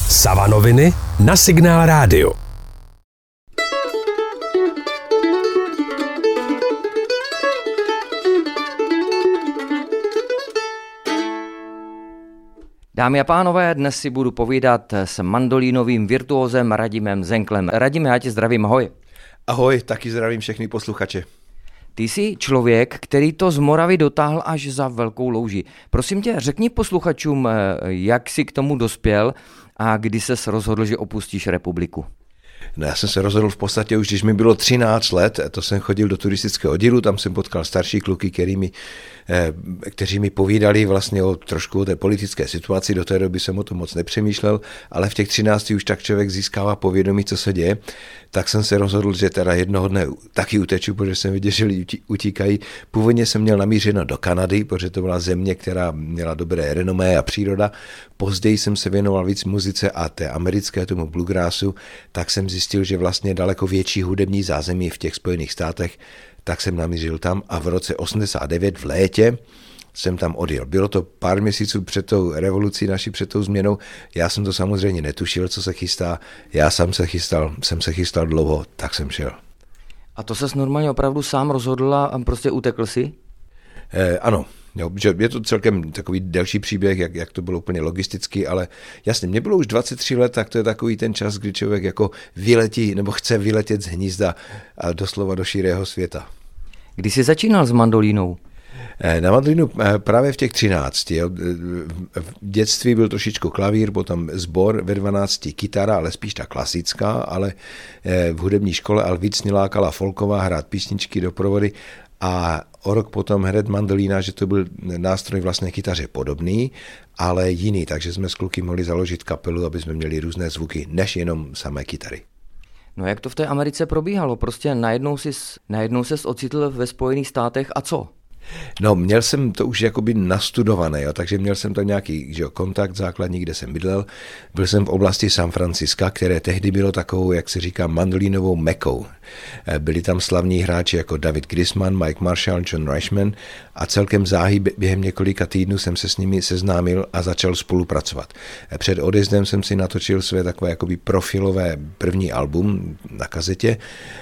Savanoviny na Signál Rádio. Dámy a pánové, dnes si budu povídat s mandolínovým virtuózem Radimem Zenklem. Radime, já tě zdravím, ahoj. Ahoj, taky zdravím všechny posluchače. Ty jsi člověk, který to z Moravy dotáhl až za Velkou Louži. Prosím tě, řekni posluchačům, jak jsi k tomu dospěl a kdy ses rozhodl, že opustíš republiku. No, já jsem se rozhodl v podstatě už, když mi bylo 13 let, to jsem chodil do turistického oddílu, tam jsem potkal starší kluky, kteří mi povídali vlastně trošku o té politické situaci, do té doby jsem o tom moc nepřemýšlel, ale v těch 13 už tak člověk získává povědomí, co se děje, tak jsem se rozhodl, že teda jednoho dne taky uteču, protože jsem viděl, že utíkají. Původně jsem měl namířeno do Kanady, protože to byla země, která měla dobré renomé a příroda. Později jsem se věnoval víc muzice a té americké, tomu bluegrassu, tak jsem zjistil, že vlastně daleko větší hudební zázemí v těch Spojených státech, tak jsem namířil tam a v roce 89 v létě jsem tam odjel. Bylo to pár měsíců před tou revolucí naší, před tou změnou. Já jsem to samozřejmě netušil, co se chystá. Já jsem se chystal dlouho, tak jsem šel. A to ses normálně opravdu sám rozhodl a prostě utekl si? Ano. Jo, že je to celkem takový delší příběh, jak to bylo úplně logisticky, ale jasně, mě bylo už 23 let, tak to je takový ten čas, kdy člověk jako vyletí nebo chce vyletět z hnízda a doslova do širého světa. Kdy jsi začínal s mandolínou? Na mandolínu právě v těch 13. Jo. V dětství byl trošičku klavír, potom sbor, ve 12 kytara, ale spíš ta klasická, ale v hudební škole ale víc mě lákala folková, hrát písničky, doprovody. A o rok potom hned mandolína, že to byl nástroj vlastně kytaře podobný, ale jiný, takže jsme s kluky mohli založit kapelu, aby jsme měli různé zvuky, než jenom samé kytary. No jak to v té Americe probíhalo? Prostě najednou ses ocitl ve Spojených státech a co? No, měl jsem to už jakoby nastudované, jo, takže měl jsem tam nějaký kontakt základní, kde jsem bydlel. Byl jsem v oblasti San Francisca, které tehdy bylo takovou, jak se říká, mandolínovou mekou. Byli tam slavní hráči jako David Grisman, Mike Marshall, John Reichman a celkem záhy během několika týdnů jsem se s nimi seznámil a začal spolupracovat. Před odjezdem jsem si natočil své takové jakoby profilové první album na kazetě,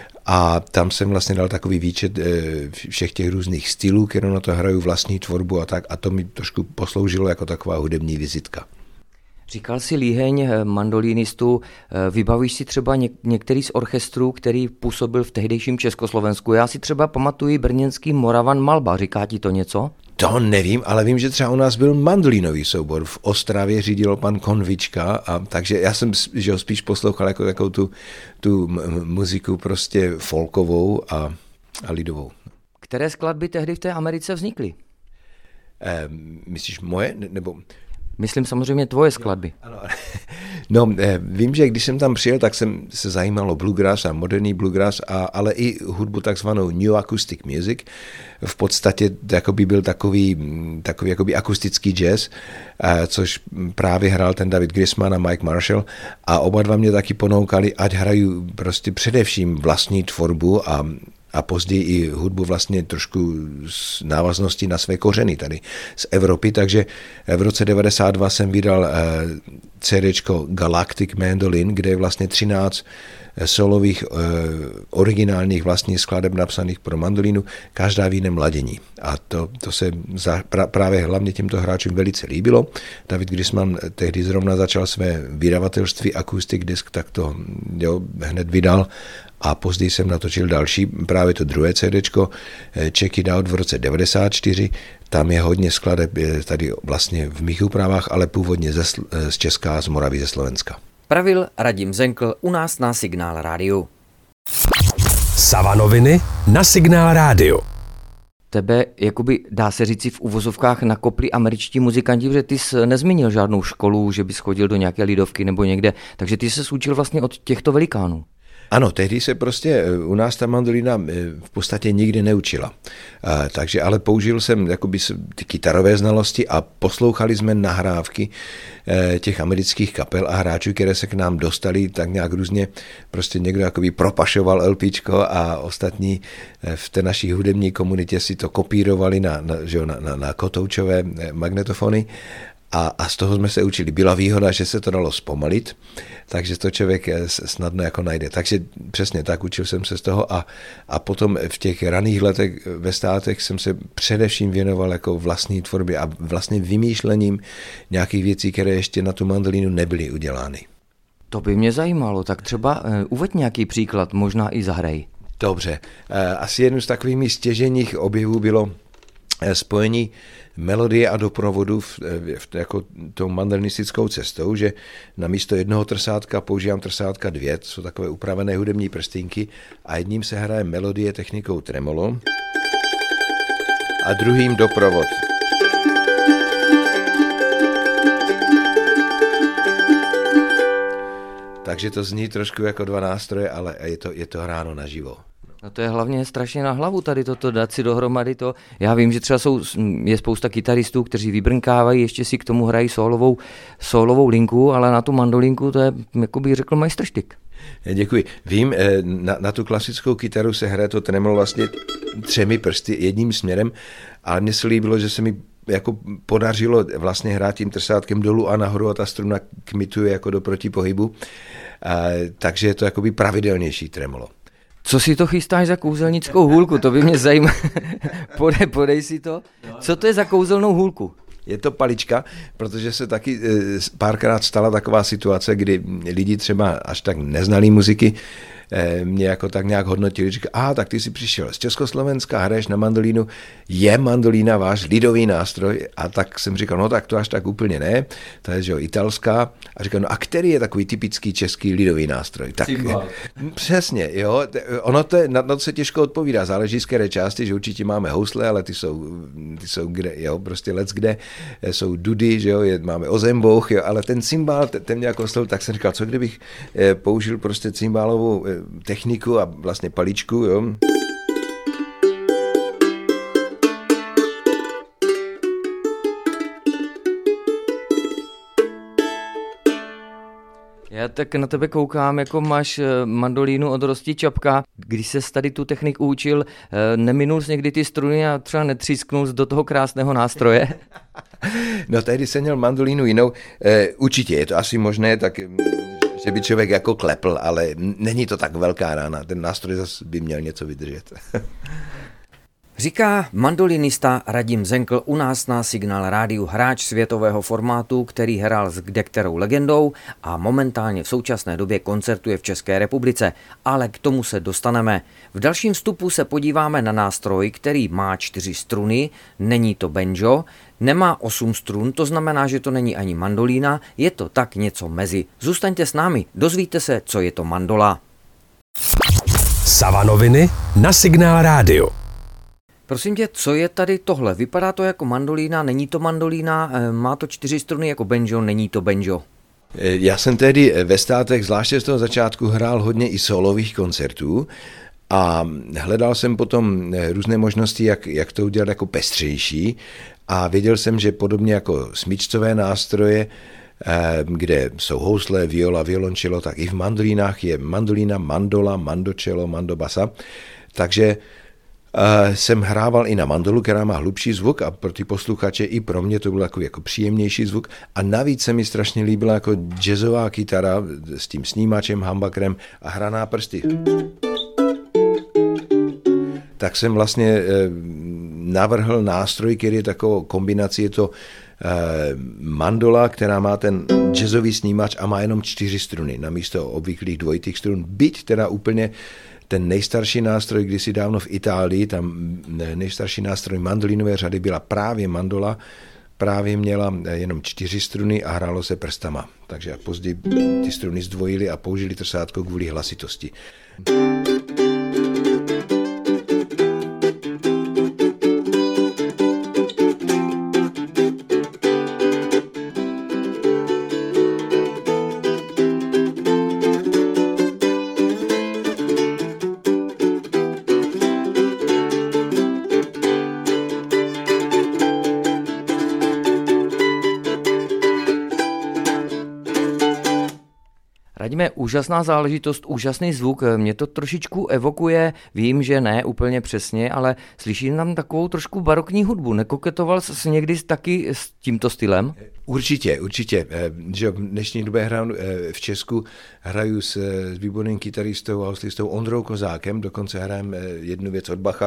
a tam jsem vlastně dal takový výčet všech těch různých stylů, které na to hraju, vlastní tvorbu a tak, a to mi trošku posloužilo jako taková hudební vizitka. Říkal jsi líheň mandolínistu, vybavíš si třeba některý z orchestrů, který působil v tehdejším Československu? Já si třeba pamatuji brněnský Moravan Malba, říká ti to něco? To nevím, ale vím, že třeba u nás byl mandolínový soubor. V Ostravě řídil pan Konvička, a takže já jsem ho spíš poslouchal jako tu muziku prostě folkovou a lidovou. Které skladby tehdy v té Americe vznikly? Myslíš moje? Nebo... Myslím samozřejmě tvoje skladby. Ano. No, vím, že když jsem tam přijel, tak jsem se zajímal o bluegrass a moderní bluegrass, ale i hudbu takzvanou New Acoustic Music. V podstatě jakoby byl takový jakoby akustický jazz, což právě hrál ten David Grisman a Mike Marshall, a oba dva mě taky ponoukali, ať hraju prostě především vlastní tvorbu a později i hudbu vlastně trošku s návazností na své kořeny tady z Evropy, takže v roce 92 jsem vydal CDčko Galactic Mandolin, kde je vlastně 13 solových originálních vlastních skladeb napsaných pro mandolínu, každá v jiném ladění. A to se právě hlavně těmto hráčům velice líbilo. David Grisman tehdy zrovna začal své vydavatelství Acoustic Disc, tak to hned vydal. A později jsem natočil další, právě to druhé CDčko, Check It Out v roce 94. Tam je hodně skladeb tady vlastně v mých úpravách, ale původně z Česka, z Moravy, ze Slovenska. Pravil Radim Zenkl u nás na Signál Rádiu. Savanoviny na Signál Rádiu. Tebe, jakoby dá se říci v uvozovkách, nakopli američtí muzikanti, protože ty jsi nezmínil žádnou školu, že bys chodil do nějaké lidovky nebo někde, takže ty se učil vlastně od těchto velikánů. Ano, tehdy se prostě u nás ta mandolina v podstatě nikdy neučila. Takže ale použil jsem jakoby ty kytarové znalosti a poslouchali jsme nahrávky těch amerických kapel a hráčů, které se k nám dostali tak nějak různě. Prostě někdo jakoby propašoval LPčko a ostatní v té naší hudební komunitě si to kopírovali na kotoučové magnetofony. a z toho jsme se učili. Byla výhoda, že se to dalo zpomalit, takže to člověk snadno jako najde. Takže přesně tak, učil jsem se z toho a potom v těch raných letech ve státech jsem se především věnoval jako vlastní tvorbě a vlastně vymýšlením nějakých věcí, které ještě na tu mandolínu nebyly udělány. To by mě zajímalo, tak třeba uveď nějaký příklad, možná i zahraj. Dobře, asi jednou z takových stěžejních objevů bylo spojení melodie a doprovodu jako tou mandolinistickou cestou, že na místo jednoho trsátka používám trsátka 2, to jsou takové upravené hudební prstínky a jedním se hraje melodie technikou tremolo a druhým doprovod. Takže to zní trošku jako dva nástroje, ale je to hráno naživo. No to je hlavně strašně na hlavu tady toto, dát si dohromady to. Já vím, že třeba je spousta kytaristů, kteří vybrnkávají, ještě si k tomu hrají sólovou linku, ale na tu mandolinku to je, jako bych řekl, majstrštyk. Děkuji. Vím, na tu klasickou kytaru se hraje to tremolo vlastně 3 prsty jedním směrem, ale mně se líbilo, že se mi jako podařilo vlastně hrát tím trsátkem dolů a nahoru a ta struna kmituje jako do protipohybu, takže je to jakoby pravidelnější tremolo. Co si to chystáš za kouzelnickou hůlku? To by mě zajímalo. Podej si to. Co to je za kouzelnou hůlku? Je to palička, protože se taky párkrát stala taková situace, kdy lidi třeba až tak neznalí muziky mě jako tak nějak hodnotili, říkali, tak ty jsi přišel z Československa, hraješ na mandolínu, je mandolína váš lidový nástroj? A tak jsem říkal, no tak to až tak úplně ne, to je, že jo, italská. A říkal, no a který je takový typický český lidový nástroj? Tak, přesně, jo, ono to na to se těžko odpovídá, záleží z které části, že určitě máme housle, ale ty jsou kde, jo, prostě leckde, jsou dudy, že jo, máme ozembouch, jo, ale ten cymbál, ten mě jako oslovil, tak jsem říkal, co kdybych použil prostě cymbálovou techniku a vlastně paličku, jo. Já tak na tebe koukám, jako máš mandolínu od Rosti Čapka. Když ses tady tu techniku učil, neminul jsi někdy ty struny a třeba netřísknul do toho krásného nástroje? No tehdy jsem měl mandolínu jinou. Určitě je to asi možné, tak že by člověk jako klepl, ale není to tak velká rána. Ten nástroj zase by měl něco vydržet. Říká mandolinista Radim Zenkl u nás na Signál Rádiu, hráč světového formátu, který hrál s kdekterou legendou a momentálně v současné době koncertuje v České republice, ale k tomu se dostaneme. V dalším vstupu se podíváme na nástroj, který má 4 struny, není to banjo, nemá 8 strun, to znamená, že to není ani mandolína, je to tak něco mezi. Zůstaňte s námi, dozvíte se, co je to mandola. Savanoviny na Signál Rádio. Prosím tě, co je tady tohle? Vypadá to jako mandolína, není to mandolína, má to 4 struny jako banjo, není to banjo. Já jsem tehdy ve státech, zvláště z toho začátku, hrál hodně i solových koncertů a hledal jsem potom různé možnosti, jak to udělat jako pestřejší a věděl jsem, že podobně jako smyčcové nástroje, kde jsou housle, viola, violončelo, tak i v mandolínách je mandolína, mandola, mandočelo, mandobasa, takže jsem hrával i na mandolu, která má hlubší zvuk a pro ty posluchače i pro mě to byl takový jako příjemnější zvuk a navíc se mi strašně líbila jako jazzová kytara s tím snímačem, humbuckerem a hraná prsty. Tak jsem vlastně navrhl nástroj, který je takovou kombinací, je to mandola, která má ten jazzový snímač a má jenom 4 struny namísto obvyklých dvojitých strun, byť teda úplně ten nejstarší nástroj kdysi dávno v Itálii, tam nejstarší nástroj mandolínové řady byla právě mandola, právě měla jenom 4 struny a hrálo se prstama. Takže později ty struny zdvojili a použili trsátko kvůli hlasitosti. Radíme, úžasná záležitost, úžasný zvuk, mě to trošičku evokuje, vím, že ne úplně přesně, ale slyším tam takovou trošku barokní hudbu. Nekoketoval jsi někdy taky s tímto stylem? Určitě. Že v dnešní době v Česku hraju s výborným kytaristou a hoslistou Ondrou Kozákem, dokonce hrajeme jednu věc od Bacha,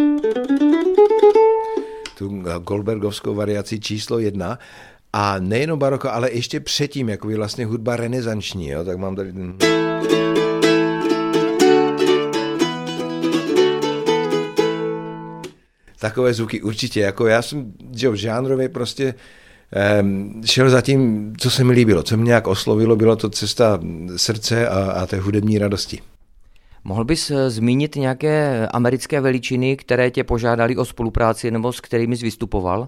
tu Goldbergovskou variaci číslo 1. A nejenom baroko, ale ještě předtím, jako je vlastně hudba renesanční, jo? Tak mám tady ten... Takové zvuky určitě, jako já jsem žánrově prostě šel za tím, co se mi líbilo, co mě nějak oslovilo, bylo to cesta srdce a té hudební radosti. Mohl bys zmínit nějaké americké veličiny, které tě požádali o spolupráci nebo s kterými jsi vystupoval?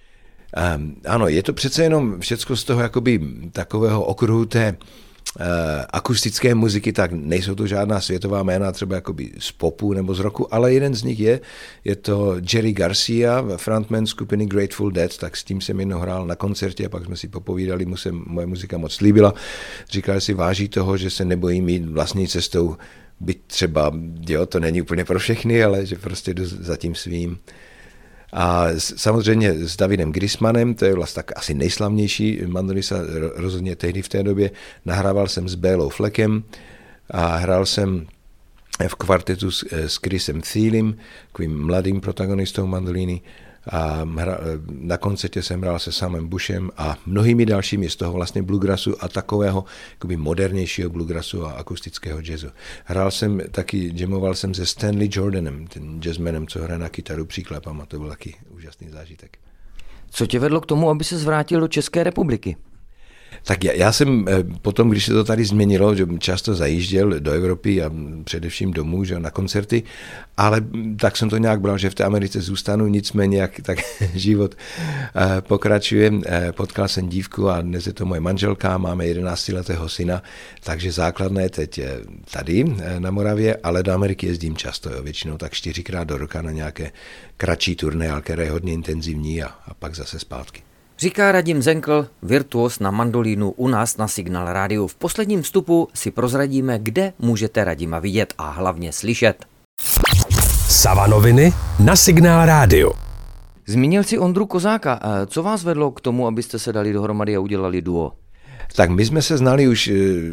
Ano, je to přece jenom všecko z toho jakoby takového okruhu té akustické muziky, tak nejsou to žádná světová jména, třeba jakoby z popu nebo z rocku, ale jeden z nich je to Jerry Garcia, frontman skupiny Grateful Dead, tak s tím jsem jednou hrál na koncertě a pak jsme si popovídali, moje muzika moc líbila. Říkal si, váží toho, že se nebojím jít vlastní cestou, byť třeba, to není úplně pro všechny, ale že prostě jdu za tím svým. A samozřejmě s Davidem Grismanem, to je vlastně tak asi nejslavnější mandolista rozhodně tehdy v té době. Nahrával jsem s Bélou Fleckem a hrál jsem v kvartetu s Chrisem Thielem, takovým mladým protagonistou mandolíny. A na koncertě jsem hrál se Samem Bushem a mnohými dalšími z toho vlastně bluegrassu a takového modernějšího bluegrassu a akustického jazzu. Jamoval jsem se Stanley Jordanem, ten jazzmanem, co hraje na kytaru příklepem, a to byl taky úžasný zážitek. Co tě vedlo k tomu, aby se zvrátil do České republiky? Tak já jsem potom, když se to tady změnilo, že často zajížděl do Evropy a především domů, že na koncerty, ale tak jsem to nějak bral, že v té Americe zůstanu, nicméně jak tak život pokračuje. Potkal jsem dívku a dnes je to moje manželka, máme 11letého syna, takže základna je teď tady na Moravě, ale do Ameriky jezdím často, většinou tak 4krát do roka na nějaké kratší turné, které je hodně intenzivní a pak zase zpátky. Říká Radim Zenkl, virtuos na mandolínu u nás na Signál Rádiu. V posledním vstupu si prozradíme, kde můžete Radima vidět a hlavně slyšet. Savanoviny na Signál Rádiu. Zmínil si Ondru Kozáka. Co vás vedlo k tomu, abyste se dali dohromady a udělali duo? Tak my jsme se znali už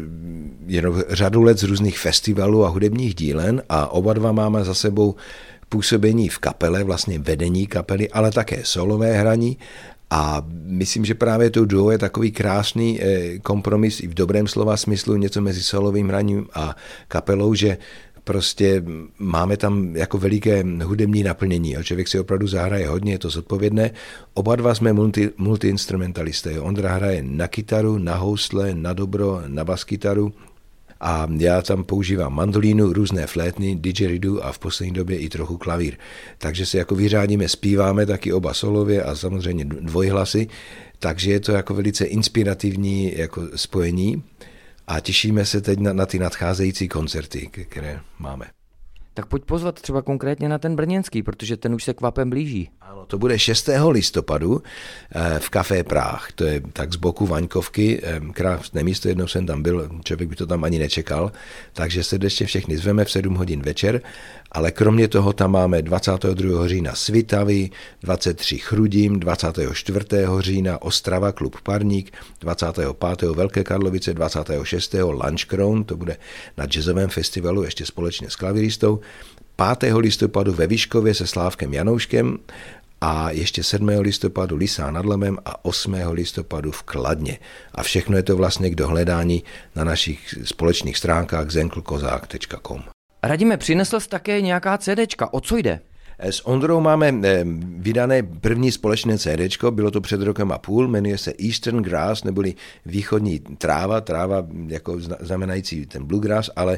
jenom řadu let z různých festivalů a hudebních dílen a oba dva máme za sebou působení v kapele, vlastně vedení kapely, ale také solové hraní. A myslím, že právě to duo je takový krásný kompromis i v dobrém slova smyslu, něco mezi solovým hraním a kapelou, že prostě máme tam jako veliké hudební naplnění. Člověk si opravdu zahraje hodně, je to zodpovědné. Oba dva jsme multiinstrumentalisté. Ondra hraje na kytaru, na housle, na dobro, na baskytaru. A já tam používám mandolínu, různé flétny, didgeridoo a v poslední době i trochu klavír. Takže se jako vyřádíme, zpíváme taky oba solově a samozřejmě dvojhlasy, takže je to jako velice inspirativní jako spojení a těšíme se teď na ty nadcházející koncerty, které máme. Tak pojď pozvat třeba konkrétně na ten brněnský, protože ten už se kvapem blíží. Ano, to bude 6. listopadu v Café Práh, to je tak z boku Vaňkovky, krásné místo, jednou jsem tam byl, člověk by to tam ani nečekal, takže srdečně všechny zveme v 7 hodin večer, ale kromě toho tam máme 22. října Svitavy, 23. Chrudim, 24. října Ostrava, klub Parník, 25. Velké Karlovice, 26. Lunch Crown, to bude na jazzovém festivalu ještě společně s klaviristou, 5. listopadu ve Vyškově se Slávkem Janouškem a ještě 7. listopadu Lysá nad Labem a 8. listopadu v Kladně. A všechno je to vlastně k dohledání na našich společných stránkách zenklkozák.com. Radime, přinesl jsi také nějaká CDčka, o co jde? S Ondrou máme vydané první společné CDčko, bylo to před rokem a půl, jmenuje se Eastern Grass, neboli východní tráva jako znamenající ten bluegrass, ale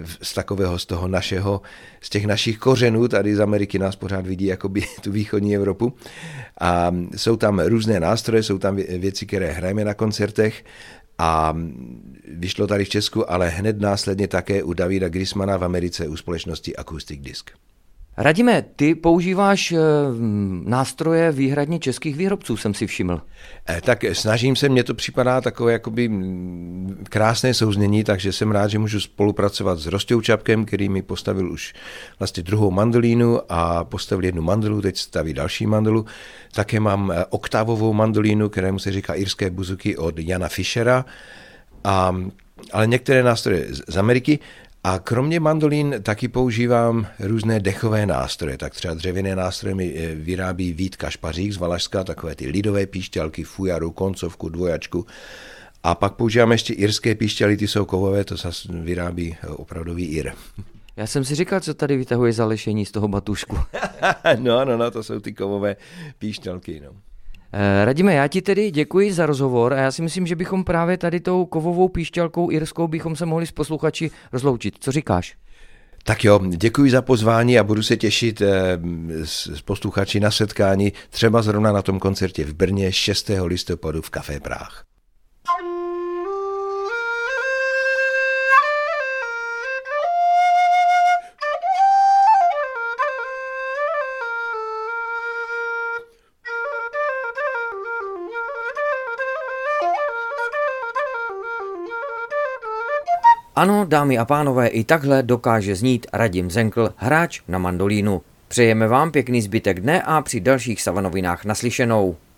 z toho našeho, z těch našich kořenů, tady z Ameriky nás pořád vidí jakoby tu východní Evropu. A jsou tam různé nástroje, jsou tam věci, které hrajeme na koncertech, a vyšlo tady v Česku, ale hned následně také u Davida Grismana v Americe u společnosti Acoustic Disc. Radime, ty používáš nástroje výhradně českých výrobců, jsem si všiml. Tak snažím se, mně to připadá takové jakoby krásné souznění, takže jsem rád, že můžu spolupracovat s Rostou Čapkem, který mi postavil už vlastně druhou mandolínu a postavil jednu mandolu, teď staví další mandolu. Také mám oktávovou mandolínu, kterému se říká irské buzuki od Jana Fischera, ale některé nástroje z Ameriky. A kromě mandolín taky používám různé dechové nástroje. Tak třeba dřevěné nástroje mi vyrábí Vít Kašpařík z Valašska, takové ty lidové píšťalky, fujaru, koncovku, dvojačku. A pak používám ještě irské píšťaly, ty jsou kovové, to zase vyrábí opravdový Ir. Já jsem si říkal, co tady vytahuje za lešení z toho batušku. No, to jsou ty kovové píšťalky, no. Radime, já ti tedy děkuji za rozhovor a já si myslím, že bychom právě tady tou kovovou píšťalkou irskou bychom se mohli s posluchači rozloučit. Co říkáš? Tak jo, děkuji za pozvání a budu se těšit s posluchači na setkání, třeba zrovna na tom koncertě v Brně 6. listopadu v Café Práh. Ano, dámy a pánové, i takhle dokáže znít Radim Zenkl, hráč na mandolínu. Přejeme vám pěkný zbytek dne a při dalších Savanovinách naslyšenou.